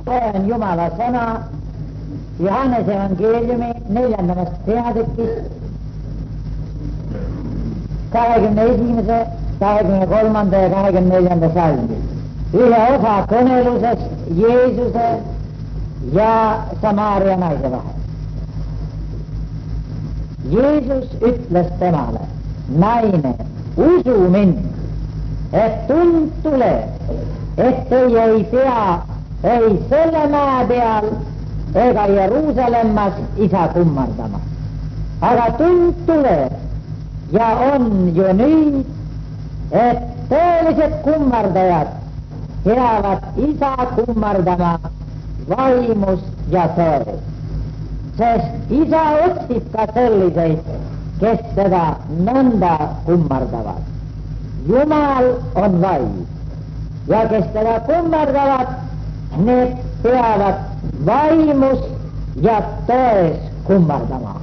see on Jumala sõna Johannese evangeeliumi 4. peatükis 21., 23. ja 24. salmi. Ühe osa kõnelusest Jeesuse ja Samaaria naise vahel. Jeesus ütles temale, naine, usu mind, et tund tuleb, et teie ei pea ei selle mäe peal ega Jeruusalemmas isa kummardama. Aga tund tuleb ja on ju nüüd, et tõelised kummardajad peavad isa kummardama vaimus ja tões. Sest isa otsib ka selliseid, kes teda nõnda kummardavad. Jumal on vaim ja kes teda kummardavad, need peavad vaimus ja tões kummardama.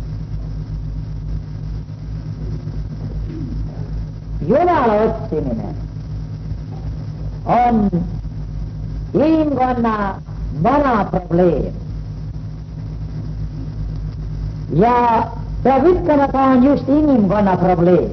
Jumala otsimine on inimkonna vana probleem. Ja peab ütlema, ta on just inimkonna probleem.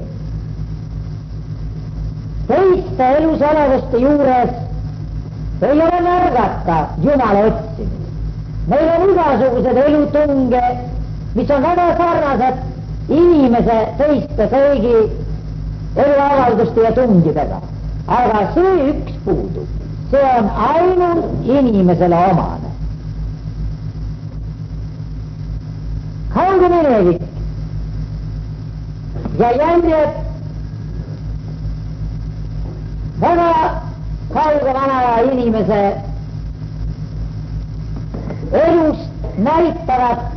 Teiste elus olevuste juures ei ole märgata Jumala otsimist. Meil on igasugused elutunge, mis on väga sarnased inimese teiste kõigi eluavalduste ja tungidega. Aga see üks puudub. See on ainult inimesele omane. Kauge minevik ja jäljed väga kauge vana inimese elust näitavad,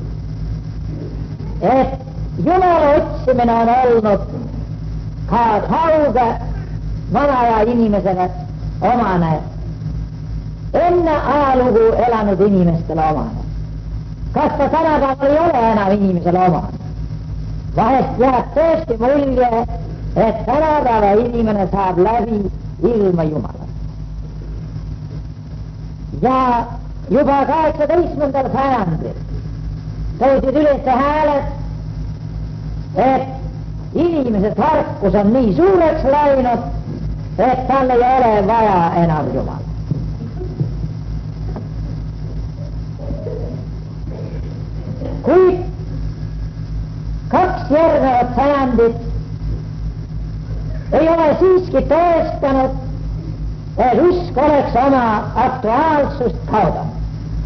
et Jumala otsimine on olnud ka kauge vana inimesele omane, enne ajalugu elanud inimestele omane. Kas ta tänapäeval ei ole enam inimesele omane? Vahest jääb tõesti mulje, et tänapäeva inimene saab läbi ilma Jumala. Ja juba 18. sajandil tõusid üles hääled, et inimese tarkus on nii suureks läinud, et tal ei ole vaja enam Jumala. Kuid 2 järgnevat sajandit ei ole siiski tõestanud, et usk oleks oma aktuaalsust kaotanud.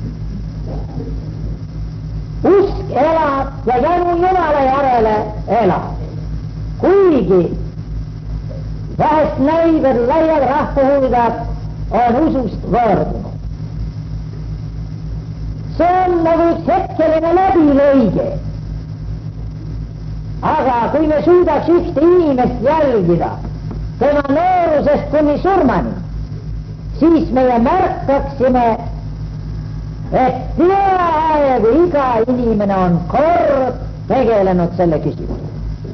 Usk elab ja jäänu Jumala järele elab. Kuigi vahest näib, et laiad rahvahulgad on usust võõrdunud. See on nagu üks hetkeline läbilõige. Aga kui me suudaks ühte inimest jälgida tema noorusest kuni surmani, siis meie märkaksime, et peaaegu iga inimene on kord tegelenud selle küsimusega.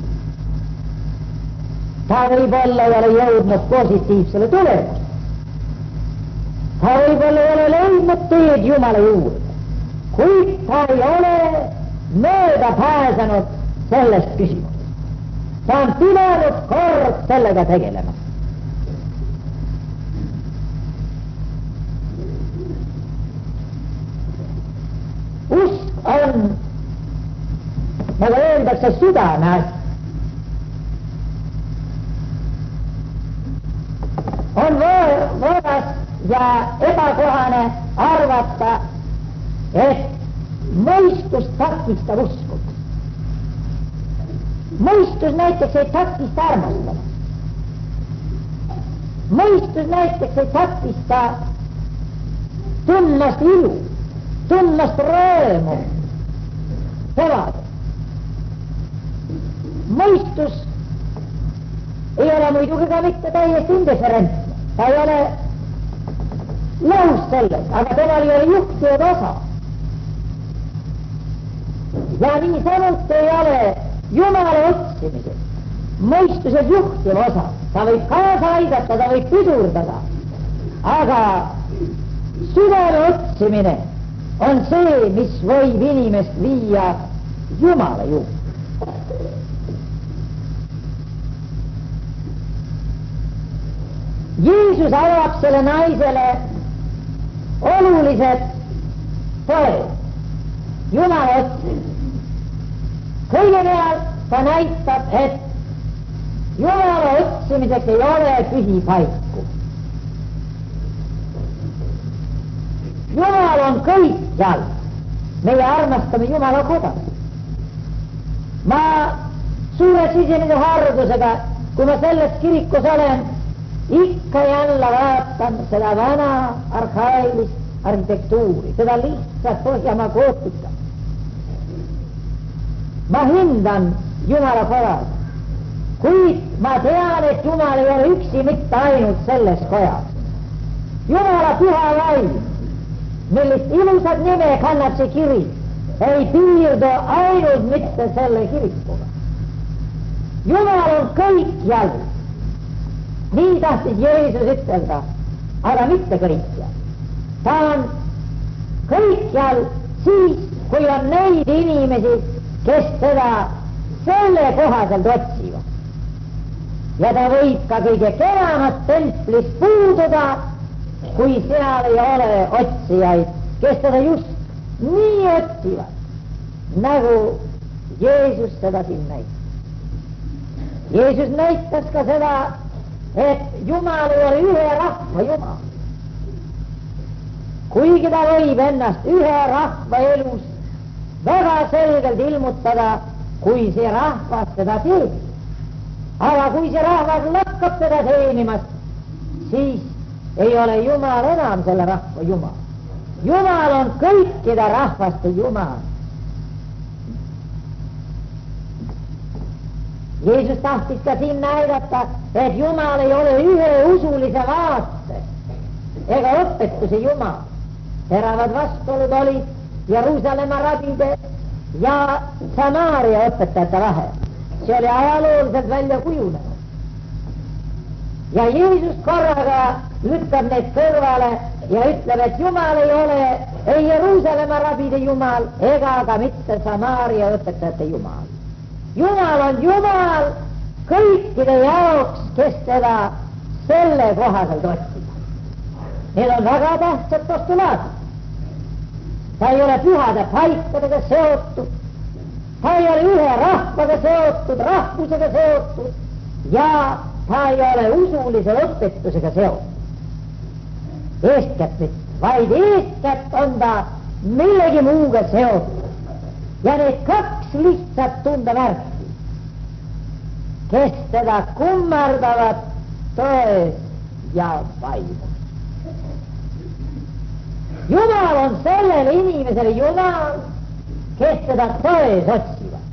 Ta võib-olla ei ole jõudnud positiivsele tulemusele. Ta võib-olla ei ole leidnud teed Jumala juurde, kuid ta ei ole mööda pääsenud sellest küsimusest. Ta on pidanud kord sellega tegelema. Usk on, nagu öeldakse, südame asi. On võõras ja ebakohane arvata, et mõistus takistab usku. Mõistus näiteks ei takista armastama. Mõistus näiteks ei takista tundmast ilu, tundmast rõõmu elada. Mõistus ei ole muidugi ka mitte täiesti indifferentne. Ta ei ole nõus selles, aga temal ei ole juhtivad osa. Ja nii samuti ei ole Jumala otsimises mõistuses juhtiv osa. Ta võib kaasa aidata, ta võib pidurdada, aga südame otsimine on see, mis võib inimest viia Jumala juurde. Jeesus avab selle naisele olulised tõed Jumala otsimine. Kõigepealt ta näitab, et Jumala otsimiseks ei ole pühipaiku. Jumal on kõikjal. Meie armastame Jumala koda. Ma suure sisemise hardusega, kui ma selles kirikus olen, ikka jälle vaatan seda vana arhailist arhitektuuri, seda lihtsalt Põhjamaa gootika. Ma hindan Jumala korral, kuid ma tean, et Jumal ei ole üksi mitte ainult selles kojas. Jumala püha vaim, millist ilusat nime kannab see kirik, ei piirdu ainult mitte selle kirikuga. Jumal on kõikjal. Nii tahtis Jeesus ütelda, aga mitte kõikjal. Ta on kõikjal siis, kui on neid inimesi, kes teda selle kohaselt otsivad. Ja ta võib ka kõige kenamat templis puududa, kui seal ei ole otsijaid, kes teda just nii otsivad, nagu Jeesus seda siin näitab. Jeesus näitas ka seda, et Jumal ei ole ühe rahva Jumal. Kuigi ta võib ennast ühe rahva elus väga selgelt ilmutada, kui see rahvas teda teenib. Aga kui see rahvas lakkab teda teenimast, siis ei ole Jumal enam selle rahva Jumal. Jumal on kõikide rahvaste Jumal. Jeesus tahtis ka siin näidata, et Jumal ei ole ühe usulise vaate ega õpetuse Jumal. Teravad vastuolud olid Jeruusalemma rabide ja Samaaria õpetajate vahel. See oli ajalooliselt välja kujunenud. Ja Jeesus korraga lükkab need kõrvale ja ütleb, et Jumal ei ole ei Jeruusalemma rabide Jumal ega ka mitte Samaaria õpetajate Jumal. Jumal on Jumal kõikide jaoks, kes teda selle kohaselt otsib. Need on väga tähtsad postulaadid. Ta ei ole pühade paikadega seotud, ta ei ole ühe rahvaga seotud, rahvusega seotud ja ta ei ole usulise õpetusega seotud. Eeskätt mitte, vaid eeskätt on ta millegi muuga seotud. Ja need kaks lihtsat tundemärki, kes teda kummardavad tões ja vaimus. Jumal on sellele inimesele Jumal, kes teda tões otsivad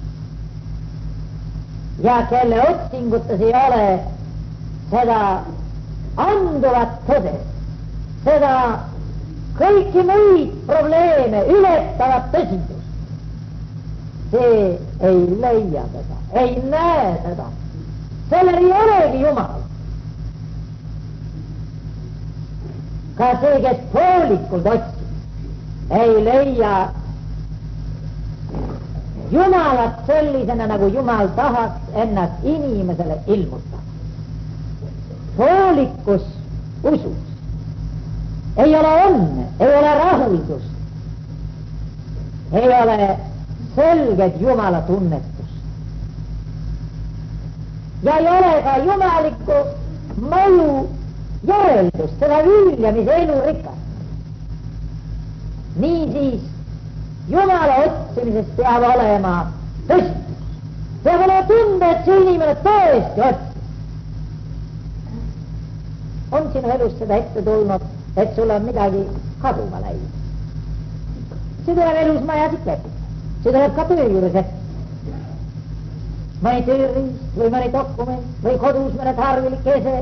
ja kelle otsingutes ei ole seda anduvat tõdes, seda kõiki muid probleeme ületavat tõsidust. See ei leia teda, ei näe teda, sellel ei olegi Jumal. Ka see, kes poolikult otsib, ei leia Jumalat sellisena, nagu Jumal tahaks ennast inimesele ilmutada. Poolikus usus ei ole õnne, ei ole rahuldust, ei ole selget Jumala tunnetust ja ei ole ka jumalikku mõju järeldust, seda vilja, mis elu rikastab. Niisiis Jumala otsimisest peab olema tõstus, peab olema tunde, et see inimene tõesti otsib. On sinu elus seda ette tulnud, et sul on midagi kaduma läinud? See tuleb elus majas ikka ette. See tuleb ka töö juures ette. Mõni tööriist või mõni dokument või kodus mõne tarvilik ese.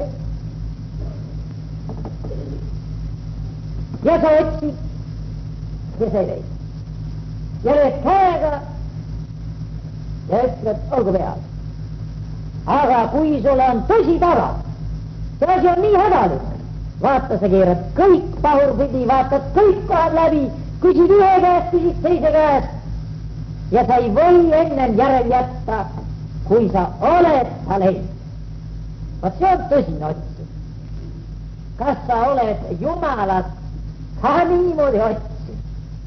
Ja sa otsid ja sa ei leid. Ja lööd käega ja ütled, olgu peal. Aga kui sul on tõsi taga, see asi on nii hädalik, vaata, sa keerad kõik pahurpidi, vaatad kõik kohad läbi, küsid ühe käest, küsid teise käest ja sa ei või ennem järel jätta, kui sa oled ta leidnud. Vot see on tõsine otsimine. Kas sa oled Jumalat ka niimoodi otsinud?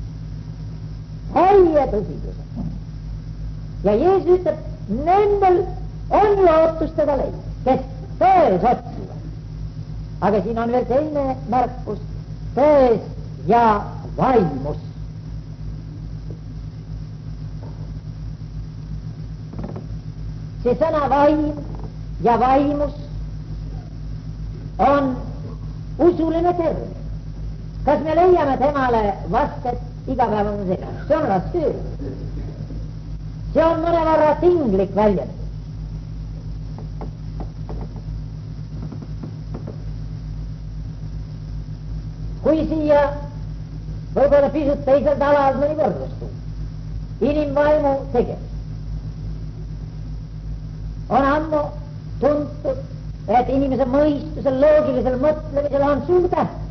Täie tõsidusega. Ja Jeesus ütleb, nendel on lootus teda leida, kes tões otsivad. Aga siin on veel teine märkus, tões ja vaimus. See sõna vaim ja vaimus on usuline termin. Kas me leiame temale vastet igapäevases elus? See on raske. See on mõnevõrra tinglik väljend. Kui siia võib-olla pisut teisel talal mõni võrdlus tuua, inimvaimu tegevus on ammu tuntud, et inimese mõistusel, loogilisel mõtlemisel on suur täht.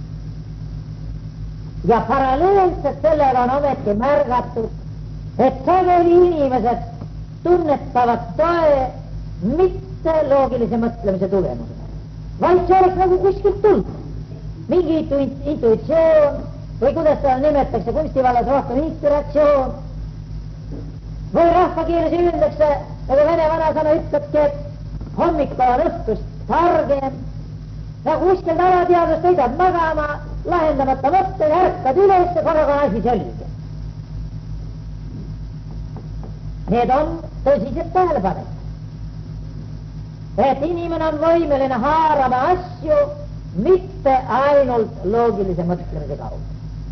Ja paralleelselt sellega on ometi märgatud, et sageli inimesed tunnetavad tõe mitte loogilise mõtlemise tulemusena, vaid see oleks nagu kuskilt tulnud. Mingi intuitsioon või kuidas seda nimetatakse kunstivallas rohkem inspiratsioon või rahvakeeles öeldakse, nagu vene vanasõna ütlebki, et hommik on õhtust targem, nagu kuskil alateadvust heidad magama, lahendamata mõtteid, ärkad üles ja korraga on asi selge. Need on tõsised tähelepanekud, et inimene on võimeline haarama asju mitte ainult loogilise mõtlemise kaudu.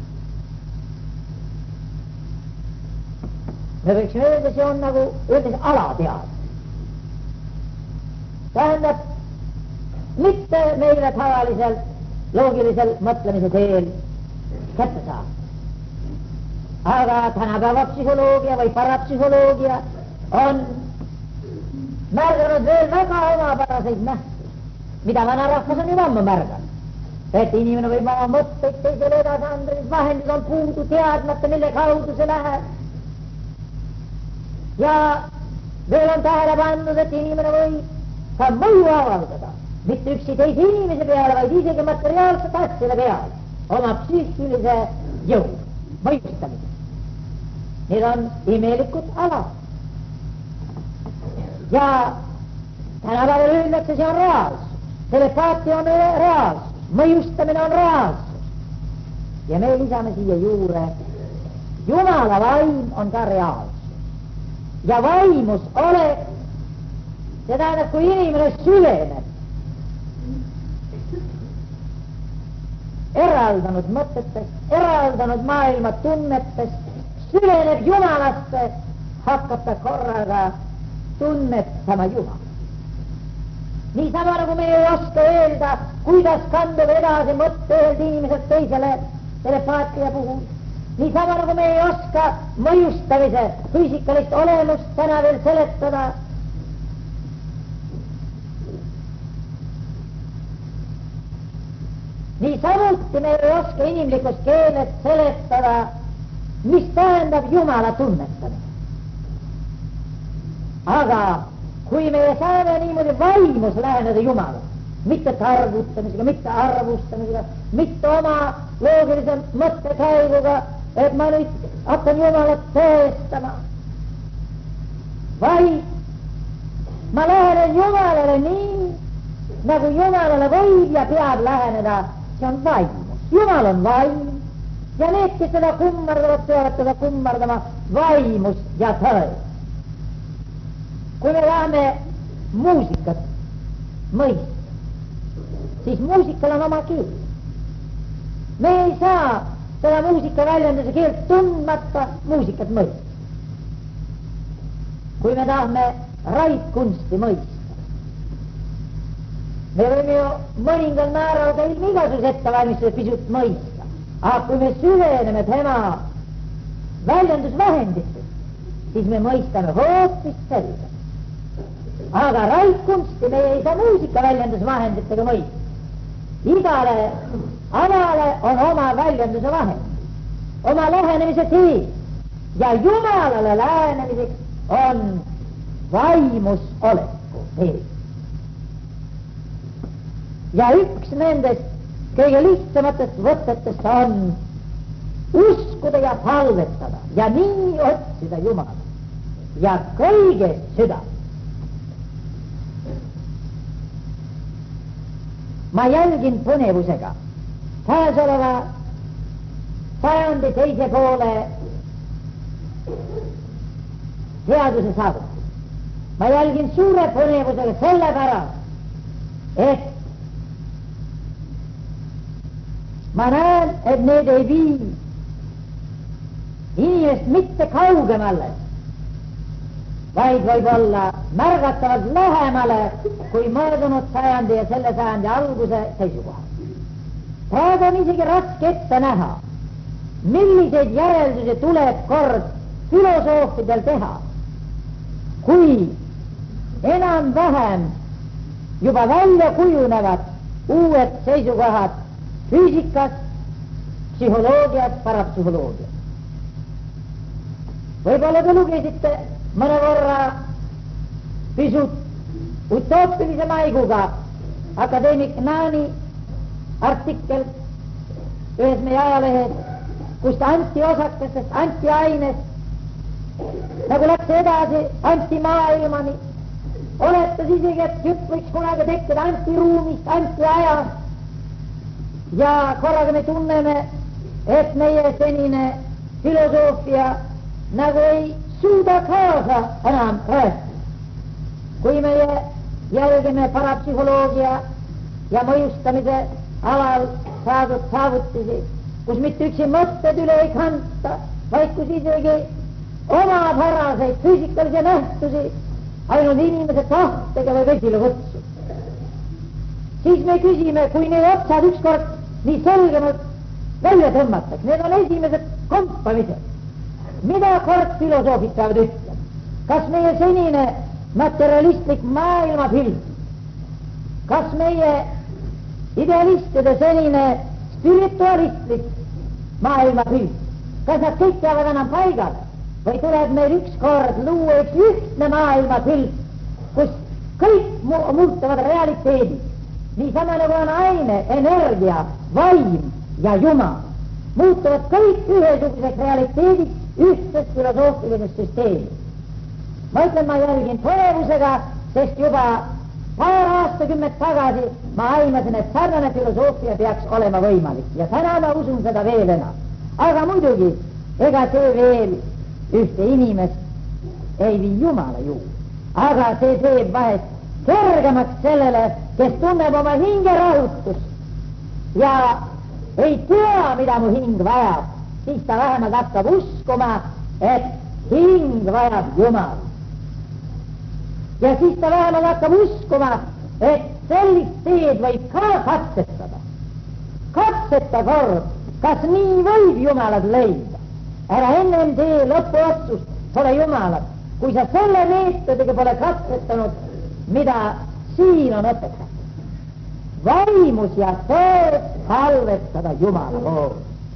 Me võiksime öelda, see on nagu öeldes alateadus. Tähendab, mitte meile tavaliselt loogilisel mõtlemise teel kätte saab. Aga tänapäeva psühholoogia või parapsühholoogia on märganud veel väga omapäraseid nähtusi, mida vanarahvas on juba ammu märganud. Et inimene võib oma mõtteid teisele edasi anda, mis vahendid on puudu, teadmata, mille kaudu see läheb. Ja veel on tähele pandud, et inimene võib ka mõju avaldada, mitte üksi teise inimese peale, vaid isegi materiaalsete asjade peale, oma psüühilise jõu, mõjustamise. Need on imelikud alad. Ja tänapäeval öeldakse, see on reaalsus. Telepaatia on reaalsus, mõjustamine on reaalsus. Ja me lisame siia juurde, Jumala vaim on ka reaalsus. Ja vaimus olek, see tähendab, kui inimene süveneb eraldanud mõtetest, eraldanud maailma tunnetest, süveneb Jumalasse, hakkab ta korraga tunnetama Jumalat. Niisama nagu me ei oska öelda, kuidas kandub edasi mõtte ühelt inimeselt teisele telepaatia puhul. Niisama nagu me ei oska mõjustamise füüsikalist olemust täna veel seletada. Niisamuti me ei oska inimlikust keeles seletada, mis tähendab Jumala tunnetamine. Aga kui me saame niimoodi vaimus läheneda Jumala, mitte targutamisega, mitte arvustamisega, mitte oma loogilise mõttekäiguga, et ma nüüd hakkan Jumalat tõestama, vaid ma lähenen Jumalale nii, nagu Jumalale võib ja peab läheneda, see on vaimus. Jumal on vaim ja need, kes seda kummardavad, peavad teda kummardama vaimus ja tõe. Kui me tahame muusikat mõista, siis muusikal on oma keel. Me ei saa seda muusika väljenduse keelt tundmata muusikat mõista. Kui me tahame raidkunsti mõista, me võime ju mõningal määral ka ilma igasuguse ettevalmistuse pisut mõista, aga kui me süveneme tema väljendusvahenditest, siis me mõistame hoopis selgelt. Aga raidkunsti me ei saa muusika väljendusvahenditega mõista. igale alale on oma väljenduse vahend, oma lähenemise tee ja Jumalale lähenemiseks on vaimus oleku tee. ja üks nendest kõige lihtsamatest võtetest on uskuda ja palvetada ja nii otsida Jumalat ja kõigest süda. ma jälgin põnevusega käesoleva sajandi teise poole teaduse saavutusi. ma jälgin suure põnevusega sellepärast, et ma näen, et need ei vii inimest mitte kaugemale, vaid võib-olla märgatavalt lähemale kui möödunud sajandi ja selle sajandi alguse seisukohal. praegu on isegi raske ette näha, milliseid järeldusi tuleb kord filosoofidel teha, kui enam-vähem juba välja kujunevad uued seisukohad füüsikas, psühholoogias, parapsühholoogias. võib-olla te lugesite mõnevõrra pisut utoopilise maiguga akadeemik Naani artikkel ühes meie ajalehes, kus ta antiosakestest, antiainest nagu läks edasi antimaailmani, oletas isegi, et jutt võiks kunagi tekkida antiruumist, antiajast. ja korraga me tunneme, et meie senine filosoofia nagu ei suuda kaasa enam rääkida. kui meie jälgime parapsühholoogia ja mõjustamise alal saadud saavutusi, kus mitte üksi mõtted üle ei kanta, vaid kus isegi omapäraseid füüsikalisi nähtusi ainult inimese tahtega võib esile kutsuda, siis me küsime, kui need otsad ükskord nii selgemalt välja tõmmatakse, need on esimesed kompamised, mida kord filosoofid peavad ütlema. kas meie senine materialistlik maailmapilt, kas meie idealistide senine spiritualistlik maailmapilt, kas nad kõik peavad enam paigale või tuleb meil ükskord luua üks ühtne maailmapilt, kus kõik muutuvad realiteedid, niisama nagu on aine, energia, vaim ja Jumal, muutuvad kõik ühesuguseks realiteediks ühtses filosoofilises süsteemis. ma ütlen, ma jälgin põnevusega, sest juba paar aastakümmet tagasi ma aimasin, et sarnane filosoofia peaks olema võimalik ja täna ma usun seda veel enam. aga muidugi, ega see veel ühte inimest ei vii Jumala juurde, aga see teeb vahest kergemaks sellele, kes tunneb oma hinge rahutust ja ei tea, mida mu hing vajab, siis ta vähemalt hakkab uskuma, et hing vajab Jumalat. ja siis ta vähemalt hakkab uskuma, et sellist teed võib ka katsetada. katseta kord, kas nii võib Jumalat leida. ära ennem tee lõpuotsust, pole Jumalat, kui sa selle meetodiga pole katsetanud, mida siin on õpetatud. vaimus ja tões halvestada Jumala poole.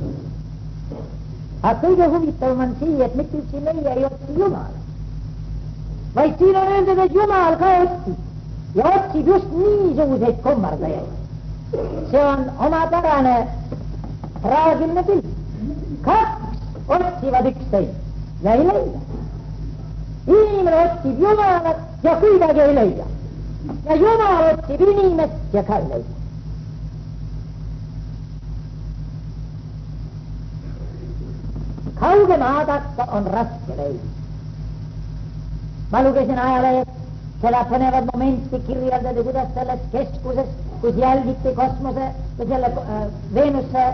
aga kõige huvitavam on siia, et mitte üksi meie ei otsi Jumala, vaid siin on öeldud, et Jumal ka otsib ja otsib just niisuguseid kummardajaid. see on omapärane traagiline pilt. kaks otsivad üksteist ja ei leia. inimene otsib Jumalat ja kuidagi ei leia. ja Jumal otsib inimest ja ka ei leia. kauge vaadata on raske leida. ma lugesin ajalehes seda põnevat momenti kirjeldada, kuidas selles keskuses, kus jälgiti kosmose või selle Veenuse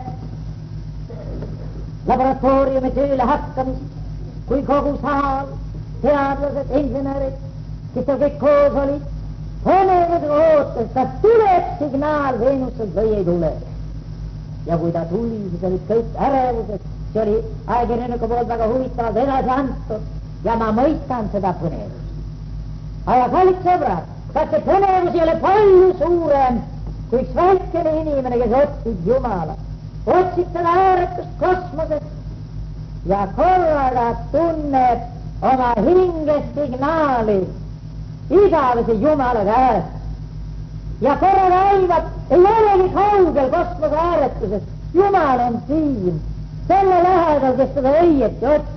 laboratooriumi tööle hakkamist, kui kogu saal, teadlased, insenerid, kes seal kõik koos olid, põnevusega ootas, kas tuleb signaal Veenuselt või ei tule. ja kui ta tuli, siis olid kõik ärevuses, see oli ajakirjaniku poolt väga huvitavalt edasi antud ja ma mõistan seda põnevust. aga kallid sõbrad, kas see põnevus ei ole palju suurem kui üks väikene inimene, kes otsib Jumala, otsib seda ääretust kosmosest ja korraga tunneb oma hinges signaali igavese Jumala käest ja korraga aimab, ei olegi kaugel kosmose ääretusest, Jumal on siin, selle lähedal, kes seda õieti otsib.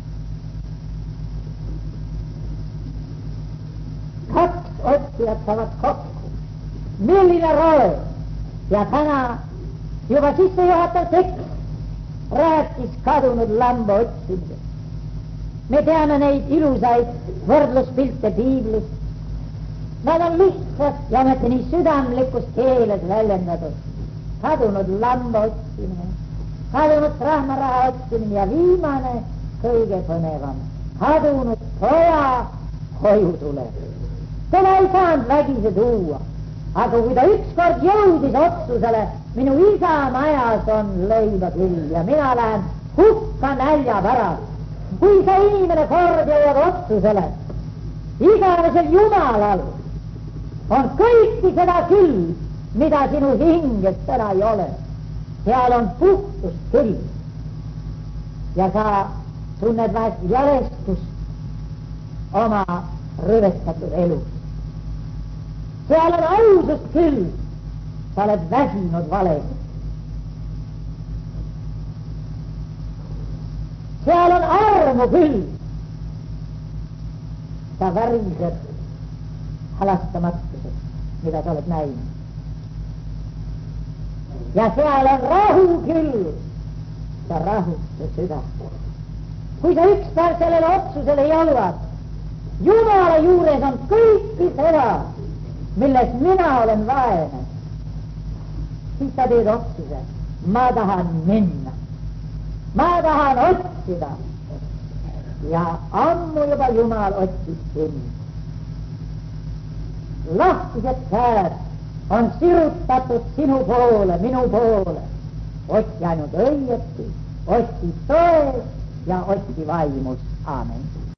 Kaks otsijat saavad kokku. Milline roll? Ja täna juba sissejuhatav tekst rääkis kadunud lamba otsimisest. Me teame neid ilusaid võrdluspilte piiblist. Nad on lihtsalt ja ometi nii südamlikus keeles väljendatud. Kadunud lamba otsimine, kadunud rahmaraha otsimine ja viimane, kõige põnevam, kadunud poja koju tuleb. Teda ei saanud vägisi tuua, aga kui ta ükskord jõudis otsusele, minu isa majas on leiba küll ja mina lähen hukka nälja pärast. Kui see inimene kord jõuab otsusele, igavesel Jumalal on kõiki seda küll, mida sinu hinges täna ei ole. Seal on puhtust küll. Ja sa tunned vahest jälestust oma rõvestatud elus. Seal on ausust küll, sa oled väsinud valesti. Seal on armu küll, sa värised halastamatuses, mida sa oled näinud. Ja seal on rahu küll, sa rahutu süda. Kui sa ükspäev sellele otsusele jõuad, Jumala juures on kõiki seda, milles mina olen vaene, siis sa teed otsuse, ma tahan minna, ma tahan otsida ja ammu juba Jumal otsib sind. Lahtised käed on sirutatud sinu poole, minu poole. Otsi ainult õieti, otsi tões ja otsi vaimus. Aamen.